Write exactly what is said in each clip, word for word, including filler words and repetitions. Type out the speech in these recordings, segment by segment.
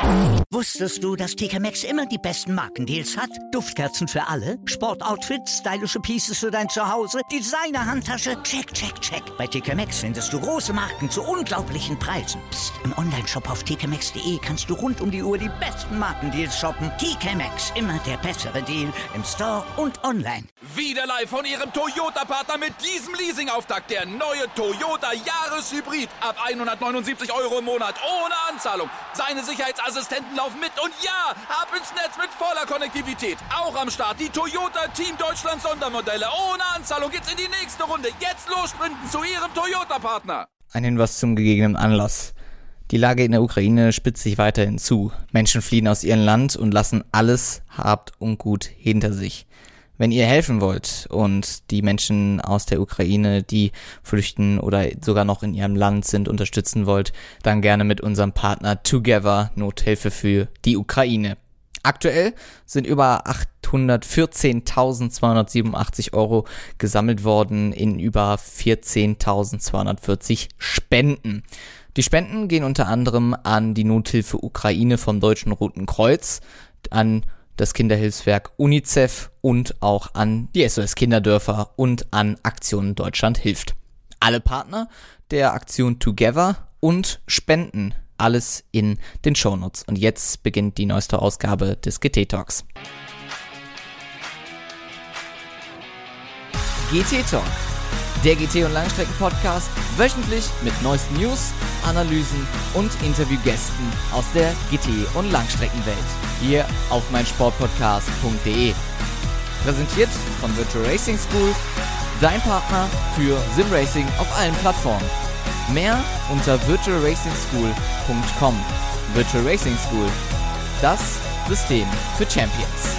Wusstest du, dass T K Maxx immer die besten Markendeals hat? Duftkerzen für alle, Sportoutfits, stylische Pieces für dein Zuhause, Designer-Handtasche, check, check, check. Bei T K Maxx findest du große Marken zu unglaublichen Preisen. Psst. Im Onlineshop auf t k maxx punkt d e kannst du rund um die Uhr die besten Markendeals shoppen. T K Maxx, immer der bessere Deal im Store und online. Wieder live von Ihrem Toyota-Partner mit diesem Leasing-Auftakt. Der neue Toyota Jahreshybrid. Ab hundertneunundsiebzig Euro im Monat. Ohne Anzahlung. Seine Sicherheitsassistenten laufen mit. Und ja, ab ins Netz mit voller Konnektivität. Auch am Start die Toyota Team Deutschland Sondermodelle. Ohne Anzahlung geht's in die nächste Runde. Jetzt los sprinten zu Ihrem Toyota-Partner. Ein Hinweis zum gegebenen Anlass. Die Lage in der Ukraine spitzt sich weiterhin zu. Menschen fliehen aus ihrem Land und lassen alles Hab und Gut hinter sich. Wenn ihr helfen wollt und die Menschen aus der Ukraine, die flüchten oder sogar noch in ihrem Land sind, unterstützen wollt, dann gerne mit unserem Partner Together, Nothilfe für die Ukraine. Aktuell sind über achthundertvierzehntausendzweihundertsiebenundachtzig Euro gesammelt worden in über vierzehntausendzweihundertvierzig Spenden. Die Spenden gehen unter anderem an die Nothilfe Ukraine vom Deutschen Roten Kreuz, an das Kinderhilfswerk UNICEF und auch an die S O S Kinderdörfer und an Aktion Deutschland hilft. Alle Partner der Aktion Together und Spenden, alles in den Shownotes. Und jetzt beginnt die neueste Ausgabe des G T Talks. G T Talk, der G T- und Langstrecken-Podcast, wöchentlich mit neuesten News, Analysen und Interviewgästen aus der G T- und Langstreckenwelt. Hier auf meinsportpodcast punkt d e. Präsentiert von Virtual Racing School, dein Partner für Simracing auf allen Plattformen. Mehr unter virtual racing school punkt com. Virtual Racing School, das System für Champions.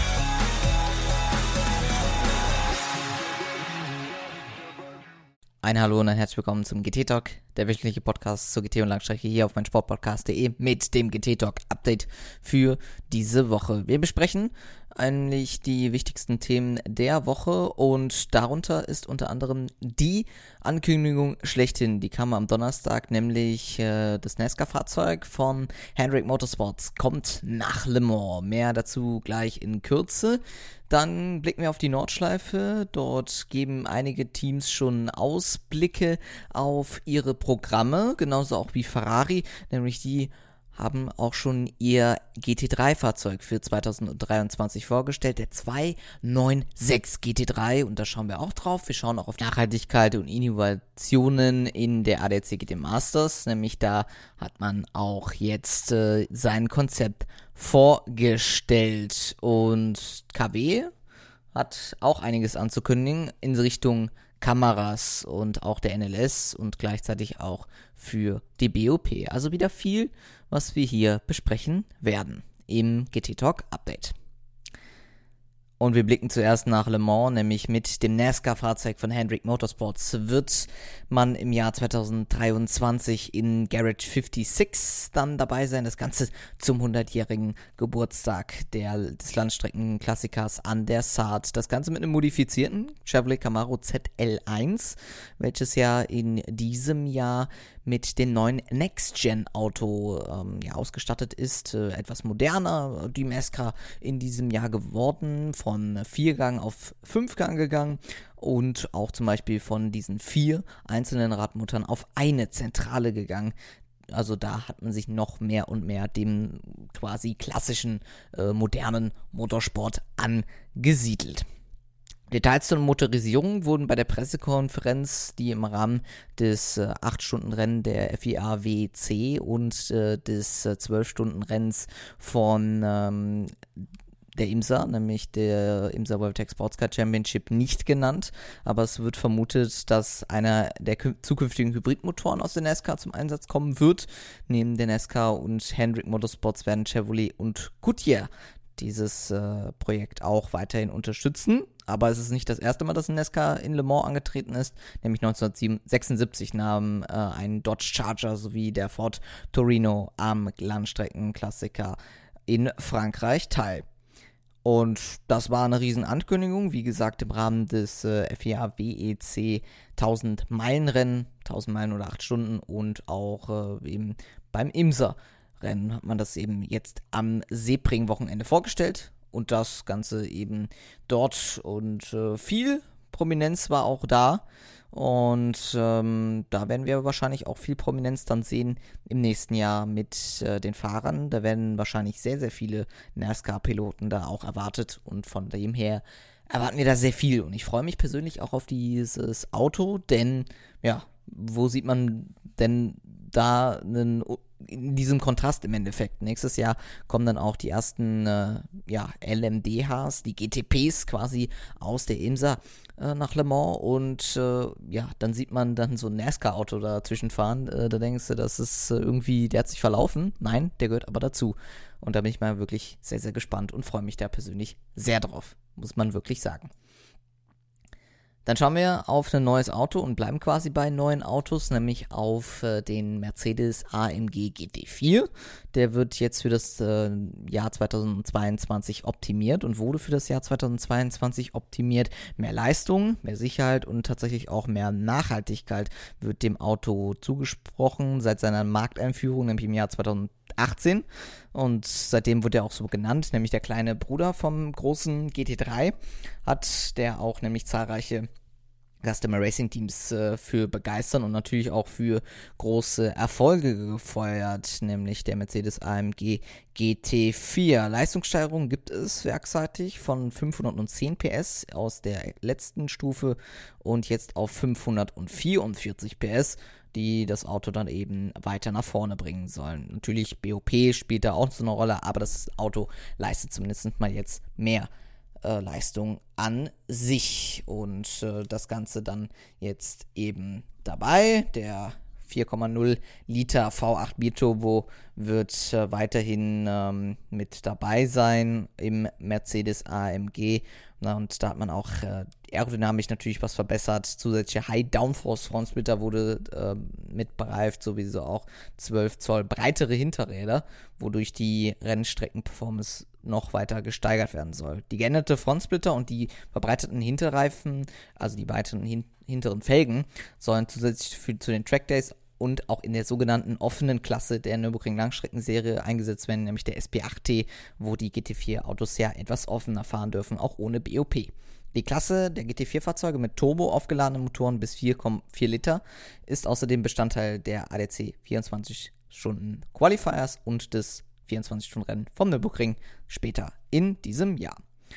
Ein Hallo und ein herzlich willkommen zum G T Talk, der wöchentliche Podcast zur G T- und Langstrecke hier auf meinsportpodcast punkt d e mit dem G T Talk Update für diese Woche. Wir besprechen eigentlich die wichtigsten Themen der Woche und darunter ist unter anderem die Ankündigung schlechthin. Die kam am Donnerstag, nämlich äh, das NASCAR-Fahrzeug von Hendrick Motorsports kommt nach Le Mans. Mehr dazu gleich in Kürze. Dann blicken wir auf die Nordschleife. Dort geben einige Teams schon Ausblicke auf ihre Programme, genauso auch wie Ferrari, nämlich die haben auch schon ihr G T drei Fahrzeug für zweitausenddreiundzwanzig vorgestellt, der zwei neun sechs G T drei, und da schauen wir auch drauf. Wir schauen auch auf Nachhaltigkeit und Innovationen in der A D A C G T Masters, nämlich da hat man auch jetzt äh, sein Konzept vorgestellt und K W hat auch einiges anzukündigen in Richtung Kameras und auch der N L S und gleichzeitig auch für die B O P. Also wieder viel, was wir hier besprechen werden im G T Talk Update. Und wir blicken zuerst nach Le Mans, nämlich mit dem NASCAR-Fahrzeug von Hendrick Motorsports wird man im Jahr zweitausenddreiundzwanzig in Garage fünfundsechzig dann dabei sein. Das Ganze zum hundertjährigen Geburtstag der, des Landstreckenklassikers an der Saat. Das Ganze mit einem modifizierten Chevrolet Camaro Z L eins, welches ja in diesem Jahr mit dem neuen Next-Gen-Auto ähm, ja, ausgestattet ist. Äh, etwas moderner, die NASCAR in diesem Jahr geworden, von Viergang auf Fünfgang gegangen und auch zum Beispiel von diesen vier einzelnen Radmuttern auf eine Zentrale gegangen. Also da hat man sich noch mehr und mehr dem quasi klassischen, äh, modernen Motorsport angesiedelt. Details zur Motorisierung wurden bei der Pressekonferenz, die im Rahmen des äh, acht Stunden Rennen der F I A W C und äh, des äh, zwölf Stunden Rennens von ähm, der IMSA, nämlich der IMSA WeatherTech Sports Car Championship, nicht genannt, aber es wird vermutet, dass einer der kü- zukünftigen Hybridmotoren aus der NASCAR zum Einsatz kommen wird. Neben der NASCAR und Hendrick Motorsports werden Chevrolet und Goodyear dieses äh, Projekt auch weiterhin unterstützen. Aber es ist nicht das erste Mal, dass ein NASCAR in Le Mans angetreten ist. Nämlich neunzehnhundertsechsundsiebzig nahm äh, ein Dodge Charger sowie der Ford Torino am Landstreckenklassiker in Frankreich teil. Und das war eine riesen Ankündigung, wie gesagt, im Rahmen des äh, F I A W E C tausend Meilen Rennen, tausend Meilen oder acht Stunden und auch äh, eben beim IMSA Rennen hat man das eben jetzt am Sebring-Wochenende vorgestellt und das Ganze eben dort und äh, viel Prominenz war auch da. Und ähm, da werden wir wahrscheinlich auch viel Prominenz dann sehen im nächsten Jahr mit äh, den Fahrern. Da werden wahrscheinlich sehr, sehr viele NASCAR-Piloten da auch erwartet. Und von dem her erwarten wir da sehr viel. Und ich freue mich persönlich auch auf dieses Auto, denn, ja, wo sieht man denn da einen, in diesem Kontrast im Endeffekt? Nächstes Jahr kommen dann auch die ersten äh, ja, L M D Hs, die G T Ps quasi aus der IMSA äh, nach Le Mans und äh, ja, dann sieht man dann so ein NASCAR-Auto dazwischen fahren, äh, da denkst du, das ist äh, irgendwie, der hat sich verlaufen. Nein, der gehört aber dazu. Und da bin ich mal wirklich sehr, sehr gespannt und freue mich da persönlich sehr drauf, muss man wirklich sagen. Dann schauen wir auf ein neues Auto und bleiben quasi bei neuen Autos, nämlich auf äh, den Mercedes A M G G T vier. Der wird jetzt für das äh, Jahr zweitausendzweiundzwanzig optimiert und wurde für das Jahr zweitausendzweiundzwanzig optimiert. Mehr Leistung, mehr Sicherheit und tatsächlich auch mehr Nachhaltigkeit wird dem Auto zugesprochen seit seiner Markteinführung, nämlich im Jahr zweitausendachtzehn. Und seitdem wird er auch so genannt, nämlich der kleine Bruder vom großen G T drei, hat der auch nämlich zahlreiche Customer Racing Teams äh, für begeistern und natürlich auch für große Erfolge gefeuert, nämlich der Mercedes A M G G T vier. Leistungssteigerung gibt es werksseitig von fünfhundertzehn P S aus der letzten Stufe und jetzt auf fünfhundertvierundvierzig P S, die das Auto dann eben weiter nach vorne bringen sollen. Natürlich B O P spielt da auch so eine Rolle, aber das Auto leistet zumindest mal jetzt mehr äh, Leistung an sich. Und äh, das Ganze dann jetzt eben dabei. Der vier Komma null Liter V acht Biturbo wird äh, weiterhin ähm, mit dabei sein im Mercedes A M G. Na, und da hat man auch äh, aerodynamisch natürlich was verbessert. Zusätzliche High-Downforce-Frontsplitter wurde äh, mit bereift, sowieso auch zwölf Zoll breitere Hinterräder, wodurch die Rennstrecken-Performance noch weiter gesteigert werden soll. Die geänderte Frontsplitter und die verbreiteten Hinterreifen, also die weiteren hin- hinteren Felgen, sollen zusätzlich für, zu den Trackdays und auch in der sogenannten offenen Klasse der Nürburgring-Langstreckenserie eingesetzt werden, nämlich der S P acht T, wo die G T vier Autos ja etwas offener fahren dürfen, auch ohne B O P. Die Klasse der G T vier Fahrzeuge mit Turbo aufgeladenen Motoren bis vier Komma vier Liter ist außerdem Bestandteil der A D C vierundzwanzig Stunden Qualifiers und des vierundzwanzig Stunden Rennen vom Nürburgring später in diesem Jahr.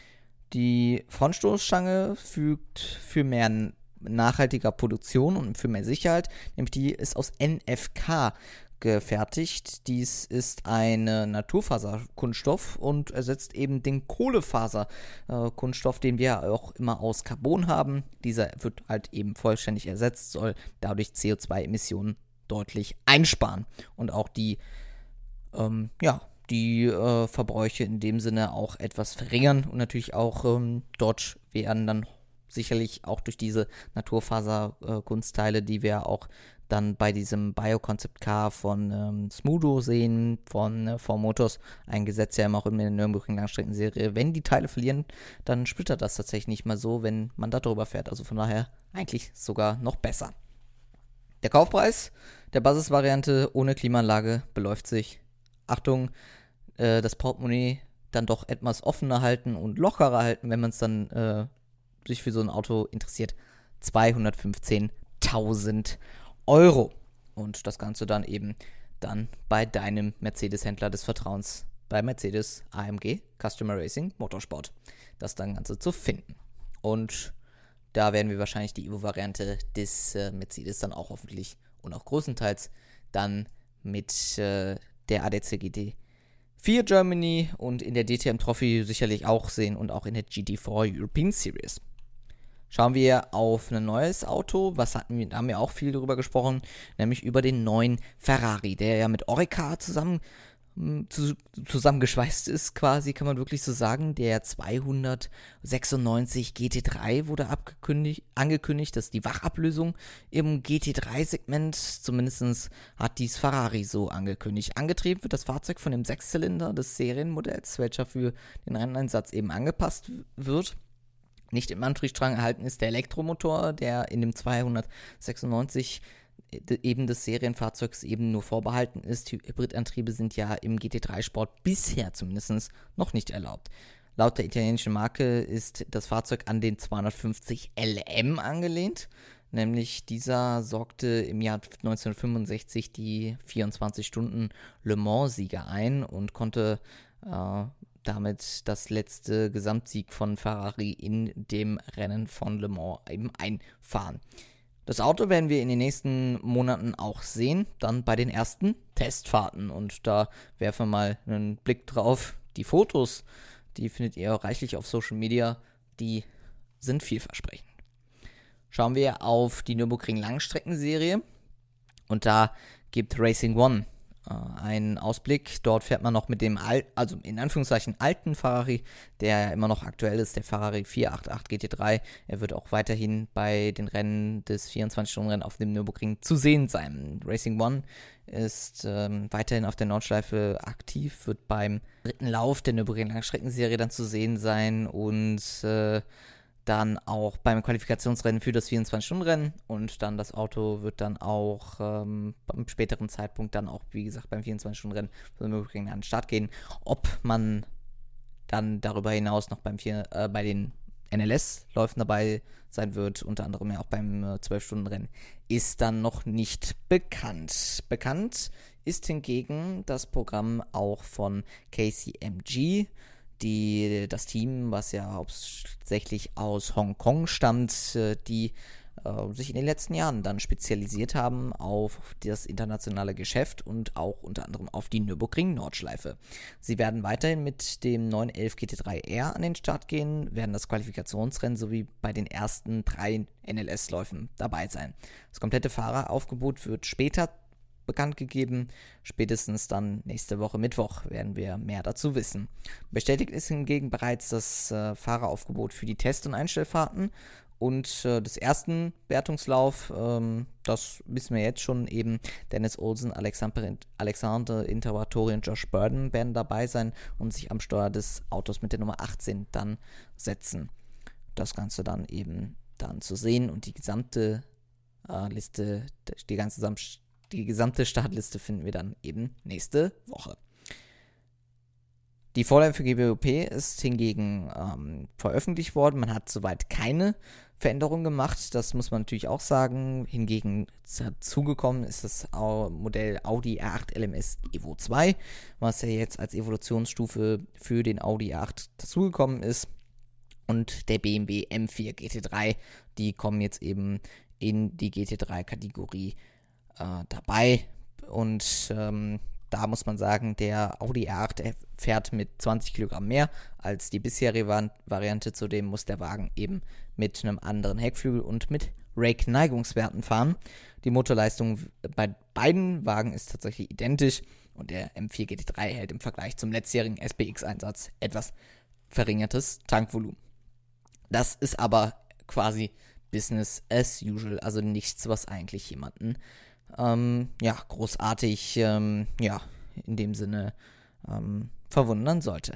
Die Frontstoßstange fügt für mehr nachhaltiger Produktion und für mehr Sicherheit, nämlich die ist aus N F K gefertigt. Dies ist ein Naturfaserkunststoff und ersetzt eben den Kohlefaserkunststoff, den wir auch immer aus Carbon haben. Dieser wird halt eben vollständig ersetzt, soll dadurch C O zwei Emissionen deutlich einsparen und auch die ähm, ja, die äh, Verbräuche in dem Sinne auch etwas verringern und natürlich auch ähm, dort werden dann sicherlich auch durch diese Naturfaser-Kunstteile, äh, die wir auch dann bei diesem Bio-Concept Car von ähm, Smudo sehen, von äh, Four Motors, eingesetzt ja immer auch in der Nürburgring-Langstreckenserie. Wenn die Teile verlieren, dann splittert das tatsächlich nicht mal so, wenn man da drüber fährt. Also von daher eigentlich sogar noch besser. Der Kaufpreis der Basisvariante ohne Klimaanlage beläuft sich, Achtung, äh, das Portemonnaie dann doch etwas offener halten und lockerer halten, wenn man es dann äh, sich für so ein Auto interessiert, zweihundertfünfzehntausend Euro. Und das Ganze dann eben dann bei deinem Mercedes-Händler des Vertrauens, bei Mercedes A M G Customer Racing Motorsport, das dann Ganze zu finden. Und da werden wir wahrscheinlich die Evo-Variante des äh, Mercedes dann auch hoffentlich und auch größtenteils dann mit äh, der A D C G T vier Germany und in der D T M Trophy sicherlich auch sehen und auch in der G T vier European Series. Schauen wir auf ein neues Auto, was hatten wir, da haben wir auch viel darüber gesprochen, nämlich über den neuen Ferrari, der ja mit Oreca zusammen, zu, zusammengeschweißt ist, quasi, kann man wirklich so sagen. Der zweihundertsechsundneunzig G T drei wurde abgekündigt, angekündigt, das ist die Wachablösung im G T drei Segment, zumindest hat dies Ferrari so angekündigt. Angetrieben wird das Fahrzeug von dem Sechszylinder des Serienmodells, welcher für den Renneinsatz eben angepasst wird. Nicht im Antriebsstrang erhalten ist der Elektromotor, der in dem zweihundertsechsundneunzig eben des Serienfahrzeugs eben nur vorbehalten ist. Hybridantriebe sind ja im G T drei Sport bisher zumindest noch nicht erlaubt. Laut der italienischen Marke ist das Fahrzeug an den zweihundertfünfzig L M angelehnt. Nämlich dieser sorgte im Jahr neunzehnhundertfünfundsechzig die vierundzwanzig Stunden Le Mans-Sieger ein und konnte äh, damit das letzte Gesamtsieg von Ferrari in dem Rennen von Le Mans eben einfahren. Das Auto werden wir in den nächsten Monaten auch sehen, dann bei den ersten Testfahrten. Und da werfen wir mal einen Blick drauf. Die Fotos, die findet ihr reichlich auf Social Media, die sind vielversprechend. Schauen wir auf die Nürburgring Langstreckenserie und da gibt Racing One äh, einen Ausblick. Dort fährt man noch mit dem, Al- also in Anführungszeichen alten Ferrari, der immer noch aktuell ist, der Ferrari vierhundertachtzig G T drei. Er wird auch weiterhin bei den Rennen des vierundzwanzig-Stunden-Rennen auf dem Nürburgring zu sehen sein. Racing One ist ähm, weiterhin auf der Nordschleife aktiv, wird beim dritten Lauf der Nürburgring Langstreckenserie dann zu sehen sein und äh, dann auch beim Qualifikationsrennen für das vierundzwanzig-Stunden-Rennen und dann das Auto wird dann auch ähm, beim späteren Zeitpunkt dann auch, wie gesagt, beim vierundzwanzig-Stunden-Rennen von Nürburgring an den Start gehen. Ob man dann darüber hinaus noch beim vier, äh, bei den N L S-Läufen dabei sein wird, unter anderem ja auch beim äh, zwölf-Stunden-Rennen, ist dann noch nicht bekannt. Bekannt ist hingegen das Programm auch von K C M G, die, das Team, was ja hauptsächlich aus Hongkong stammt, die äh, sich in den letzten Jahren dann spezialisiert haben auf das internationale Geschäft und auch unter anderem auf die Nürburgring-Nordschleife. Sie werden weiterhin mit dem neun elf G T drei R an den Start gehen, werden das Qualifikationsrennen sowie bei den ersten drei N L S-Läufen dabei sein. Das komplette Fahreraufgebot wird später bekannt gegeben. Spätestens dann nächste Woche Mittwoch werden wir mehr dazu wissen. Bestätigt ist hingegen bereits das äh, Fahreraufgebot für die Test- und Einstellfahrten und äh, des ersten Wertungslauf, ähm, das wissen wir jetzt schon eben, Dennis Olsen, Alexander, Alexander Intervatori und Josh Burden werden dabei sein und sich am Steuer des Autos mit der Nummer achtzehn dann setzen. Das Ganze dann eben dann zu sehen und die gesamte äh, Liste, die ganze Samst Die gesamte Startliste finden wir dann eben nächste Woche. Die Vorlage für G B O P ist hingegen ähm, veröffentlicht worden. Man hat soweit keine Veränderung gemacht. Das muss man natürlich auch sagen. Hingegen dazugekommen ist das Modell Audi R acht L M S Evo zwei, was ja jetzt als Evolutionsstufe für den Audi R acht dazugekommen ist. Und der B M W M vier G T drei, die kommen jetzt eben in die G T drei Kategorie Äh, dabei und ähm, da muss man sagen, der Audi R acht fährt mit zwanzig Kilogramm mehr als die bisherige Variante. Zudem muss der Wagen eben mit einem anderen Heckflügel und mit Rake-Neigungswerten fahren. Die Motorleistung bei beiden Wagen ist tatsächlich identisch und der M vier G T drei hält im Vergleich zum letztjährigen S P X-Einsatz etwas verringertes Tankvolumen. Das ist aber quasi Business as usual, also nichts, was eigentlich jemanden Ähm, ja, großartig, ähm, ja, in dem Sinne ähm, verwundern sollte.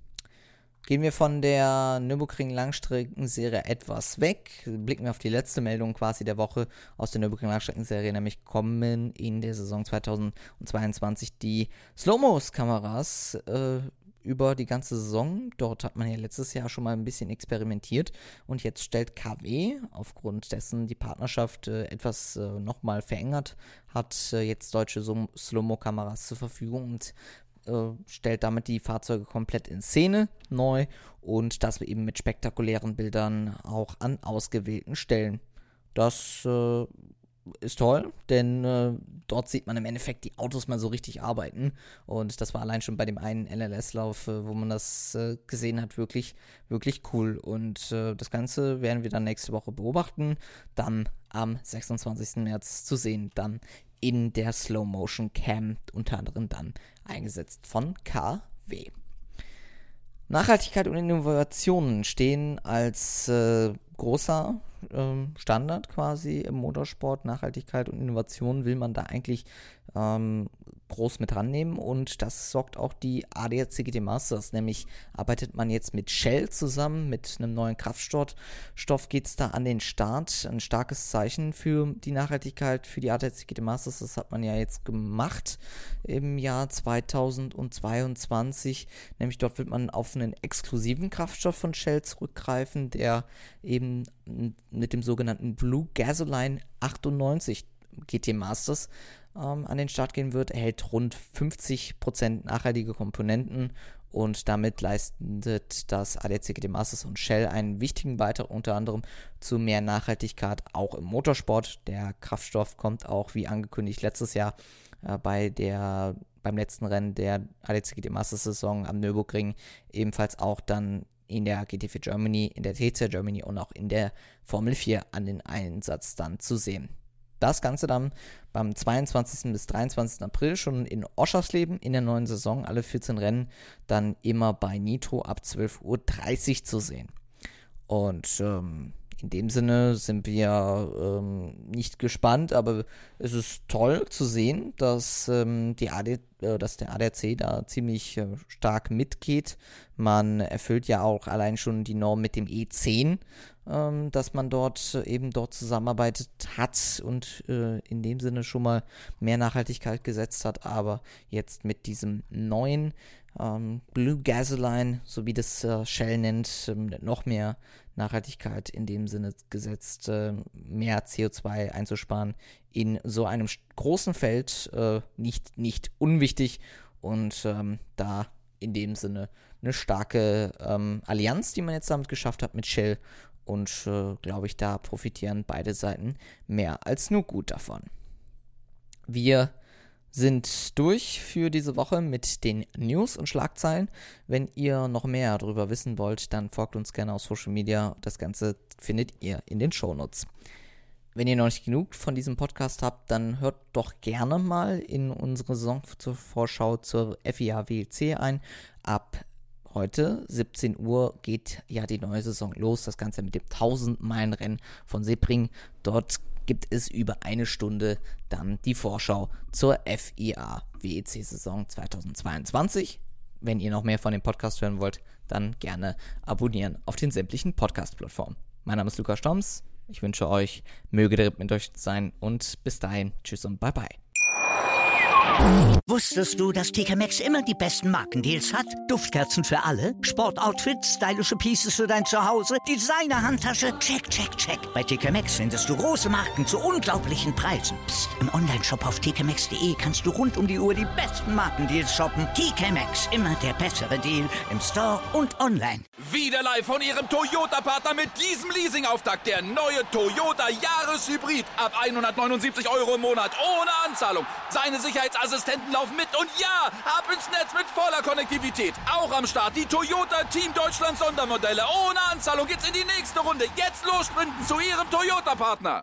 Gehen wir von der Nürburgring Langstreckenserie etwas weg, blicken wir auf die letzte Meldung quasi der Woche aus der Nürburgring Langstreckenserie, nämlich kommen in der Saison zweitausendzweiundzwanzig die Slow-Mos-Kameras äh, über die ganze Saison. Dort hat man ja letztes Jahr schon mal ein bisschen experimentiert und jetzt stellt K W aufgrund dessen die Partnerschaft äh, etwas äh, nochmal verengert, hat äh, jetzt deutsche so- Slow-Mo-Kameras zur Verfügung und äh, stellt damit die Fahrzeuge komplett in Szene neu und das eben mit spektakulären Bildern auch an ausgewählten Stellen. Das äh, ist toll, denn äh, dort sieht man im Endeffekt die Autos mal so richtig arbeiten und das war allein schon bei dem einen N L S-Lauf, äh, wo man das äh, gesehen hat, wirklich, wirklich cool und äh, das Ganze werden wir dann nächste Woche beobachten, dann am sechsundzwanzigsten März zu sehen, dann in der Slow-Motion Cam, unter anderem dann eingesetzt von K W. Nachhaltigkeit und Innovationen stehen als äh, großer ähm, Standard quasi im Motorsport. Nachhaltigkeit und Innovation will man da eigentlich ähm, groß mit rannehmen, und das sorgt auch die A D A C G T Masters, nämlich arbeitet man jetzt mit Shell zusammen, mit einem neuen Kraftstoff Stoff geht es da an den Start, ein starkes Zeichen für die Nachhaltigkeit für die A D A C G T Masters, das hat man ja jetzt gemacht im Jahr zweitausendzweiundzwanzig, nämlich dort wird man auf einen exklusiven Kraftstoff von Shell zurückgreifen, der eben mit dem sogenannten Blue Gasoline achtundneunzig G T Masters ähm, an den Start gehen wird, erhält rund fünfzig Prozent nachhaltige Komponenten, und damit leistet das A D A C G T Masters und Shell einen wichtigen Beitrag unter anderem zu mehr Nachhaltigkeit auch im Motorsport. Der Kraftstoff kommt auch, wie angekündigt, letztes Jahr äh, bei der beim letzten Rennen der A D A C G T Masters Saison am Nürburgring ebenfalls auch dann in der G T vier Germany, in der T C R Germany und auch in der Formel vier an den Einsatz dann zu sehen. Das Ganze dann beim zweiundzwanzigsten bis dreiundzwanzigsten April schon in Oschersleben in der neuen Saison, alle vierzehn Rennen dann immer bei Nitro ab zwölf Uhr dreißig zu sehen. Und ähm, in dem Sinne sind wir ähm, nicht gespannt, aber es ist toll zu sehen, dass, ähm, die A D, äh, dass der A D A C da ziemlich äh, stark mitgeht. Man erfüllt ja auch allein schon die Norm mit dem E zehn, ähm, dass man dort äh, eben dort zusammenarbeitet hat und äh, in dem Sinne schon mal mehr Nachhaltigkeit gesetzt hat, aber jetzt mit diesem neuen ähm, Blue Gasoline, so wie das äh, Shell nennt, ähm, noch mehr Nachhaltigkeit in dem Sinne gesetzt, äh, mehr C O zwei einzusparen in so einem st- großen Feld, äh, nicht, nicht unwichtig, und ähm, da in dem Sinne eine starke ähm, Allianz, die man jetzt damit geschafft hat mit Shell, und äh, glaube ich, da profitieren beide Seiten mehr als nur gut davon. Wir sind durch für diese Woche mit den News und Schlagzeilen. Wenn ihr noch mehr darüber wissen wollt, dann folgt uns gerne auf Social Media. Das Ganze findet ihr in den Shownotes. Wenn ihr noch nicht genug von diesem Podcast habt, dann hört doch gerne mal in unsere Saisonvorschau zur F I A W E C ein. Ab heute, siebzehn Uhr, geht ja die neue Saison los. Das Ganze mit dem tausend-Meilen-Rennen von Sebring. Dort gibt es über eine Stunde dann die Vorschau zur F I A W E C-Saison zweitausendzweiundzwanzig. Wenn ihr noch mehr von dem Podcast hören wollt, dann gerne abonnieren auf den sämtlichen Podcast-Plattformen. Mein Name ist Lukas Stoms. Ich wünsche euch, möge der Ritt mit euch sein, und bis dahin, tschüss und bye bye. Wusstest du, dass T K Maxx immer die besten Markendeals hat? Duftkerzen für alle, Sportoutfits, stylische Pieces für dein Zuhause, Designer-Handtasche, check, check, check. Bei T K Maxx findest du große Marken zu unglaublichen Preisen. Psst. Im Onlineshop auf t k maxx punkt d e kannst du rund um die Uhr die besten Markendeals shoppen. T K Maxx, immer der bessere Deal im Store und online. Wieder live von Ihrem Toyota-Partner mit diesem Leasing-Auftakt. Der neue Toyota Jahreshybrid. Ab hundertneunundsiebzig Euro im Monat ohne Anzahlung. Seine Sicherheitsassistenten laufen mit, und ja, ab ins Netz mit voller Konnektivität. Auch am Start die Toyota Team Deutschland Sondermodelle. Ohne Anzahlung geht's in die nächste Runde. Jetzt los sprinten zu Ihrem Toyota-Partner.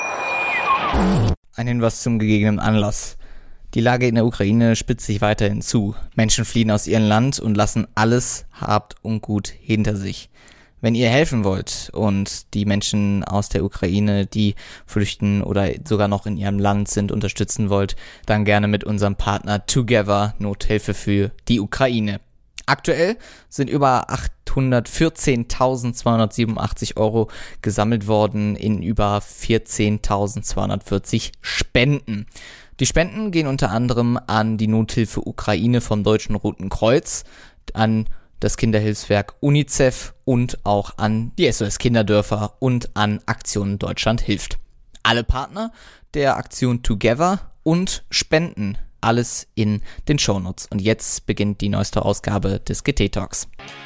Ein Hinweis zum gegebenen Anlass. Die Lage in der Ukraine spitzt sich weiterhin zu. Menschen fliehen aus ihrem Land und lassen alles Hab und Gut hinter sich. Wenn ihr helfen wollt und die Menschen aus der Ukraine, die flüchten oder sogar noch in ihrem Land sind, unterstützen wollt, dann gerne mit unserem Partner Together, Nothilfe für die Ukraine. Aktuell sind über achthundertvierzehntausendzweihundertsiebenundachtzig Euro gesammelt worden in über vierzehntausendzweihundertvierzig Spenden. Die Spenden gehen unter anderem an die Nothilfe Ukraine vom Deutschen Roten Kreuz, an das Kinderhilfswerk UNICEF und auch an die S O S Kinderdörfer und an Aktion Deutschland hilft. Alle Partner der Aktion Together und Spenden, alles in den Shownotes. Und jetzt beginnt die neueste Ausgabe des G T Talks.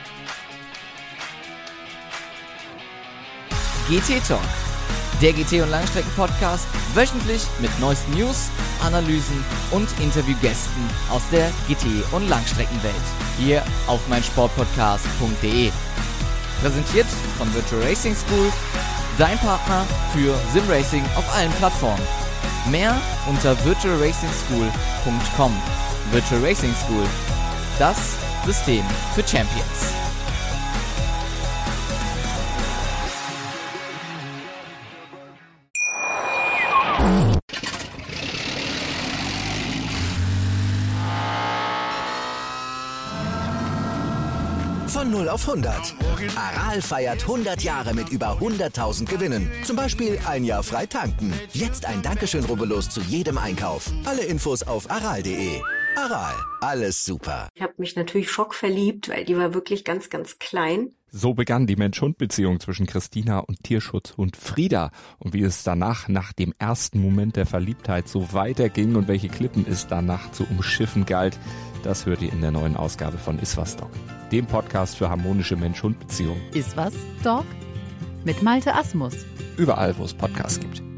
G T Talk, der G T- und Langstrecken-Podcast, wöchentlich mit neuesten News, Analysen und Interviewgästen aus der G T- und Langstreckenwelt. Hier auf meinsportpodcast punkt d e. Präsentiert von Virtual Racing School, dein Partner für Simracing auf allen Plattformen. Mehr unter virtual racing school punkt com. Virtual Racing School, das System für Champions. Von null auf hundert. Aral feiert hundert Jahre mit über hunderttausend Gewinnen. Zum Beispiel ein Jahr frei tanken. Jetzt ein Dankeschön, rubbellos zu jedem Einkauf. Alle Infos auf aral punkt de. Aral, alles super. Ich habe mich natürlich schockverliebt, weil die war wirklich ganz, ganz klein. So begann die Mensch-Hund-Beziehung zwischen Christina und Tierschutzhund Frieda. Und wie es danach, nach dem ersten Moment der Verliebtheit, so weiterging und welche Klippen es danach zu umschiffen galt, das hört ihr in der neuen Ausgabe von Iswas Dog, dem Podcast für harmonische Mensch-Hund-Beziehungen. Iswas Dog? Mit Malte Asmus. Überall, wo es Podcasts gibt.